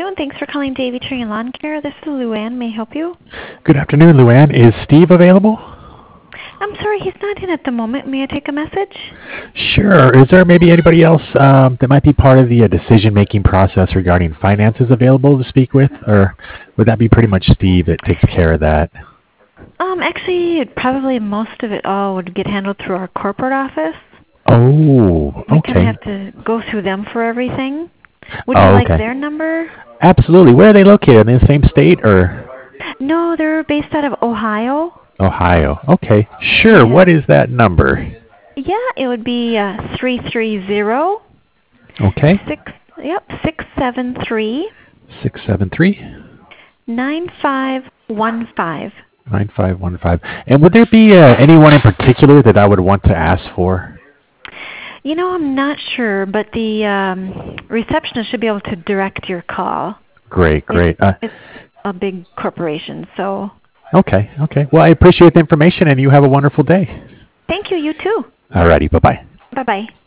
afternoon. Thanks for calling Davy Tree and Lawn Care. This is Luann. May I help you? Good afternoon, Luann. Is Steve available? I'm sorry, he's not in at the moment. May I take a message? Sure. Is there maybe anybody else that might be part of the decision-making process regarding finances available to speak with? Or would that be pretty much Steve that takes care of that? Actually, probably most of it all would get handled through our corporate office. Oh, okay. We kind of have to go through them for everything. Would you like their number? Absolutely. Where are they located? In the same state or? No, they're based out of Ohio. Ohio. Okay. Sure. Yeah. What is that number? Yeah, it would be 330. Okay. 673. 673. 9515. 9515. And would there be anyone in particular that I would want to ask for? You know, I'm not sure, but the receptionist should be able to direct your call. Great. It's a big corporation, so. Okay. Well, I appreciate the information, and you have a wonderful day. Thank you. You too. All righty. Bye-bye. Bye-bye.